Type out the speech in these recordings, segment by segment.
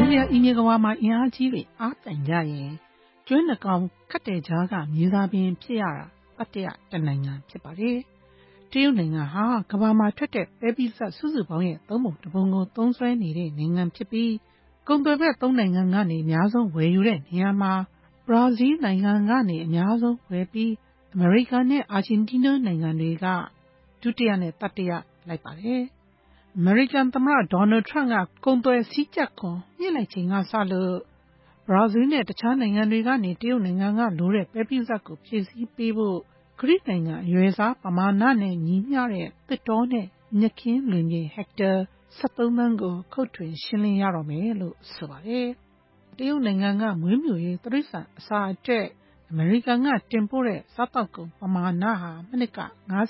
လျာအီမြေကဝါမှာအင်အားကြီးတွေအားတန်ကြရင်ကျွန်းနှကောင်ခတ်တဲ့ကြားကမြေသားပင်ဖြစ်ရတာတတိယတနိုင်ငံဖြစ်ပါတယ်။တရုတ်နိုင်ငံဟာကမ္ဘာမှာထွက်တဲ့ပဲပိစပ်စုစုပေါင်းရဲ့သုံးပုံတစ်ပုံကိုသုံးစွဲနေတဲ့နိုင်ငံဖြစ်ပြီးကုန်သွယ်ဘက်သုံးနိုင်ငံကနေအများဆုံးဝယ်ယူတဲ့နေရာမှာဘရာဇီးနိုင်ငံကနေအများဆုံးဝယ်ပြီးအမေရိကန်နဲ့အာဂျင်တီးနားနိုင်ငံတွေကဒုတိယနဲ့တတိယလိုက်ပါတယ်။အမေရိကန်သမ္မတဒေါ်နယ်ထရန့်ကကုန်သွယ်စည်းကြပ်ခွန်မြင့်လိုက်ချိန်ကစလို့ဘရာဇီးနဲ့တခြားနိုင်ငံတွေကနေတရုတ်နိုင်ငံကလိုတဲ့ပဲပိစပ်ကိုဖြည့်ဆည်းပေးဖို့ဂရိနိုင်ငံအရွယ်စားပမာဏနဲ့ညီမျှတဲ့သစ်တောနဲ့မြက်ခင်းလွင်ပြင်ဟက်တာ13 သန်းကိုခုတ်ထွင်ရှင်းလင်းရတော့မယ်လို့ဆိုပါတယ်။တရုတ်နိုင်ငံကမွေးမြူရေးတိရစ္ဆာန်အစာအတွက်အမေရိကန်ကတင်ပို့တဲ့စားတောက်ကုန်ပမာဏဟာမနှစ်က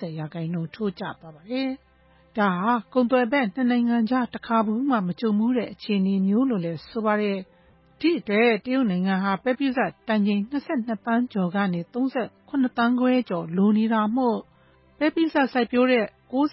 50% ထိုးကျသွားပါတယ်။ဒါဟာကုန်သွယ်ဘက်နှစ်နိုင်ငံကြားတစ်ခါမှမကြုံဘူးတဲ့အခြေအနေမျိုးလို့လည်းဆိုပါတယ်။ဒီအတွက်တရုတ်နိုင်ငံဟာပဲပိစပ်တန်ချိန်22 သန်းကျော်ကနေ38 သန်းခွဲကျော်လိုနေတာမို့ပဲပိစပ်စိုက်ပျိုးတဲ့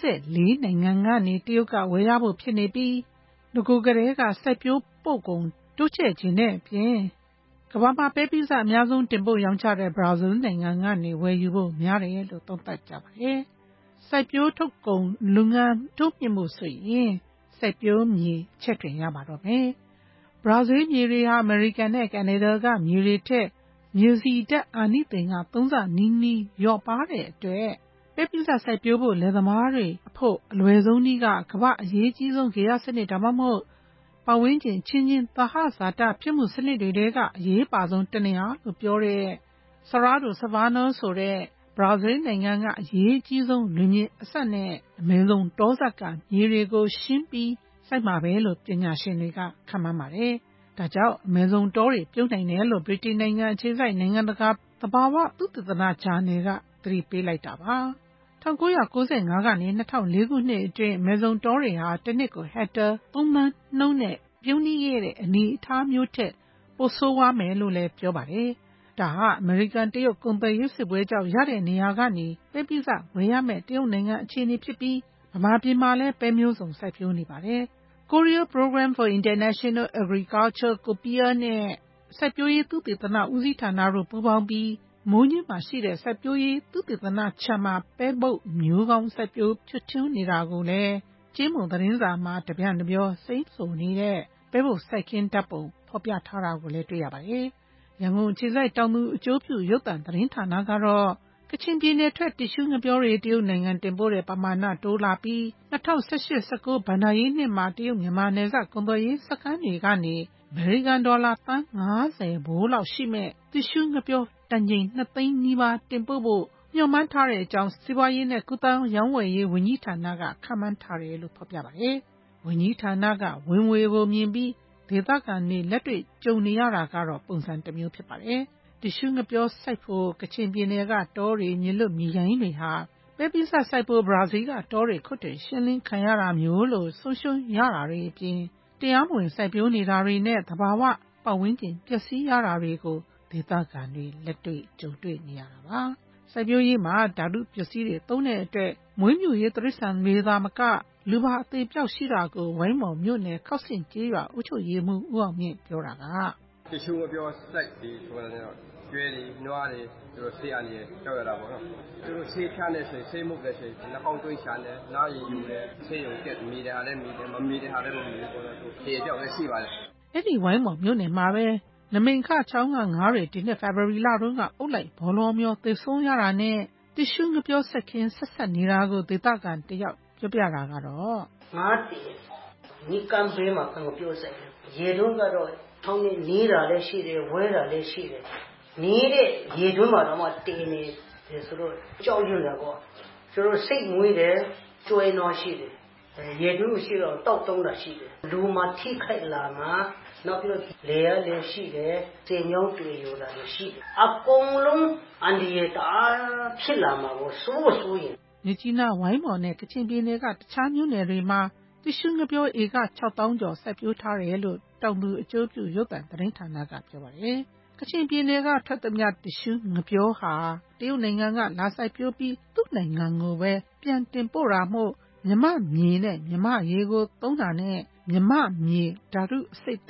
94နိုင်ငံကနေတရုတ်ကဝယ်ရဖို့ဖြစ်နေပြီးငကိုကလေးကစိုက်ပျိုးပို့ကုန်တိုးချဲ့ခြင်းနဲ့အပြင်ကမ္ဘာမှာပဲပိစပ်အများဆုံးတင်ပို့ရောင်းချတဲ့ဘရာဇီးနိုင်ငံကနေဝယ်ယူဖို့များတယ်လို့သုံးသပ်ကြပါတယ်။စိုက်ပျိုးထုတ်ကုန်လုပ်ငန်းတိုးမြင့်မှုဆိုရင်စိုက်ပျိုးမြေချဲ့ထွင်ရပါတော့မယ်။ဘရာဇီးမြေတွေဟာအမေရိကန်နဲ့ကနေဒါကမြေတွေထက်မြေဆီဓာတ်အာနိသင်က3 ဆနီးနီးလျော့ပါတဲ့အတွက်ပဲပိစပ်စိုက်ပျိုးဖို့လယ်သမားတွေအဖို့အလွယ်ဆုံးနည်းကကမ္ဘာအရေးကြီးဆုံးဂေဟစနစ်ဒါမှမဟုတ်ပတ်ဝန်းကျင်ချင်းချင်းသဟဇာတဖြစ်မှုစနစ်တွေထဲကအရေးပါဆုံးတနေရာလို့ပြောတဲ့ဆရာဒိုဆဗာနိုဆိုတဲ့ဘရာဇီးနိုင်ငံကအရေးကြီးဆုံးလွင်ပြင်အစပ်နဲ့အမေဇုန်တောစပ်ကမြေတွေကိုရှင်းပြီးစိုက်မှာပဲလို့ပညာရှင်တွေကခန့်မှန်းပါတယ်။ဒါကြောင့်အမေဇုန်တောတွေပြုတ်နိုင်တယ်လို့ဗြိတိန်နိုင်ငံအခြေစိုက်နိုင်ငံတကာသဘာဝသုတေသနဂျာနယ်ကသတိပေးလိုက်တာပါ။1995ကနေ2004ခုနှစ်အတွင်းအမေဇုန်တောတွေဟာတစ်နှစ်ကိုဟက်တာ3 သန်းနှုန်းနဲ့ပြုန်းတီးခဲ့တဲ့အနေအထားမျိုးထက်ပိုဆိုးဝါးမယ်လို့လည်းပြောပါတယ်။ဒါဟာအမေရိကန်တရုတ်ကုန်သွယ်ရေးစစ်ပွဲကြောင့်ရတဲ့နေရာကနေပဲပိစပ်ဝယ်ရမယ့်တရုတ်နိုင်ငံအခြေအနေဖြစ်ပြီးဗမာပြည်မှာလည်းပဲမျိုးစုံစိုက်ပျိုးနေပါတယ်။ Korea Program for International Agriculture (KOPIA) နဲ့စိုက်ပျိုးရေးသုတေသနဦးစီးဌာနတို့ပူးပေါင်းပြီးမိုးညှင်းမှာရှိတဲ့စိုက်ပျိုးရေးသုတေသနခြံမှာပဲပုပ်မျိုးကောင်းစိုက်ပျိုးဖြစ်ထွန်းနေတာကိုလည်းကြေးမုံသတင်းစာမှာတပြန့်တပြောစိမ့်ဆိုနေတဲ့ပဲပုပ်စိုက်ခင်းဓာတ်ပုံဖော်ပြထားတာကိုလည်းတွေ့ရပါတယ်။ရန်ကုန်အခြေစိုက်တောင်သူအကျိုးပြုရုပ်သံသတင်းဌာနကတော့ကချင်ပြည်နယ်ထွက်တစ်ရှူးငပြောတွေတရုတ်နိုင်ငံတင်ပို့တဲ့ပမာဏတိုးလာပြီး2018-19 ဘဏ္ဍာရေးနှစ်မှာတရုတ်မြန်မာနယ်စပ်ကုန်သွယ်ရေးစခန်းတွေကနေအမေရိကန်ဒေါ်လာသန်း50ဘိုးလောက်ရှိမဲ့တစ်ရှူးငပြောတန်ချိန်2 သိန်းနီးပါးတင်ပို့ဖို့ညွှန်မှန်းထားတဲ့အကြောင်းစီးပွားရေးနဲ့ကူးသန်းရောင်းဝယ်ရေးဝန်ကြီးဌာနကခန့်မှန်းထားတယ်လို့ဖော်ပြပါတယ်။ဝန်ကြီးဌာနကဝင်ငွေကိုမြင်ပြီးဒေသခံတွေလက်တွေ့ကြုံနေရတာကတော့ပုံစံတစ်မျိုးဖြစ်ပါတယ်။တစ်ရှူးငပြောစိုက်ဖို့ကချင်ပြည်နယ်ကတောတွေမြေလွတ်မြေရိုင်းတွေဟာပဲပိစပ်စိုက်ဖို့ဘရာဇီးကတောတွေခုတ်ထွင်ရှင်းလင်းခံရတာမျိုးလို့ဆုံးရှုံးရတာတွေအပြင်တရားမဝင်စိုက်ပျိုးနေတာတွေနဲ့သဘာဝပတ်ဝန်းကျင်ပျက်စီးရတာတွေကိုဒေသခံတွေလက်တွေ့ကြုံတွေ့နေရတာပါ။စိုက်ပျိုးရေးမှာဓာတုပစ္စည်းတွေသုံးတဲ့အတွက်မွေးမြူရေးတိရစ္ဆာန်တွေသာမကလူပါအသေးပြောက်ရှိတာကိုဝိုင်းမော်မြို့နယ်ခောက်ဆင့်ကျေးရွာအုပ်ချုပ်ရေးမှူးဦးအောင်မြင့်ပြောတာကတစ်ရှူးငပြောစိုက်ပြီးဆိုတော့ကျွဲတွေနွားတွေသူတို့ဆေးအနေနဲ့ကြောက်ရတာပေါ့နော်သူတို့ဆေးဖြန်းတဲ့ဆိုဆေးမှုတ်တဲ့ဆိုနှာခေါင်းသွင်းချတယ်နားရည်ယူတယ်ဆေးရုံတက်မိတဲ့ဟာလည်းမိတယ်မမိတဲ့ဟာလည်းမမိဘူးပေါ့နော်သူဖြေပြောက်လည်းရှိပါတယ်အဲ့ဒီဝိုင်းမော်မြို့နယ်မှာပဲနမိန်ခချောင်းကငါးတွေဒီနှစ်ဖေဖော်ဝါရီလတုန်းကအုပ်လိုက်ဘောလုံးမျိုးသေဆုံးရတာနဲ့တစ်ရှူးငပြောဆက်ခင်းဆက်ဆက်နေတာကိုဒေသခံတယောက်ပြောပြတာကတော့ငါးတည်နီကံပေးမှာငါပြောဆိုင်ရေတုံးကတော့ထောင်းနေနေတာလည်းရှိတယ်ဝဲတာလည်းရှိတယ်နေတဲ့ရေတွင်းမှာတော့မှတင်နေတယ်ဆိုတော့ကြောက်ရွံ့တာပေါ့ဆိုတော့စိတ်မွေးတယ်ကျွဲနော်ရှိတယ်ရေတွင်းရှိတော့တောက်တုံးတာရှိတယ်လူမှာထိခိုက်လာမှာနောက်ပြီးတော့လေရလည်းရှိတယ်စေညောင်းတွေ့ရတာလည်းရှိတယ်အကုန်လုံးအန်ဒီရတာဖြစ်လာမှာကိုစိုးရင်မြကြီးနားဝိုင်းမော်နဲ့ကချင်ပြည်နယ်ကတခြားမြို့နယ်တွေမှာတစ်ရှူးငပြောဧက6000ကျော်စိုက်ပျိုးထားတယ်လို့တောင်သူအကျိုးပြုရုပ်သံသတင်းဌာနကပြောပါတယ်။ကချင်ပြည်နယ်ကထွက်သမျှတစ်ရှူးငပြောဟာတရုတ်နိုင်ငံကလာစိုက်ပျိုးပြီးသူ့နိုင်ငံကိုပဲပြန်တင်ပို့တာမို့မြမမြေနဲ့မြမရေကိုသုံးတာနဲ့မြမမြေဓာတုအဆိပ်သင့်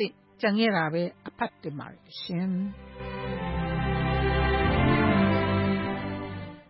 ကျန်ခဲ့တာပဲအဖတ်တင်ပါတယ်ရှင်။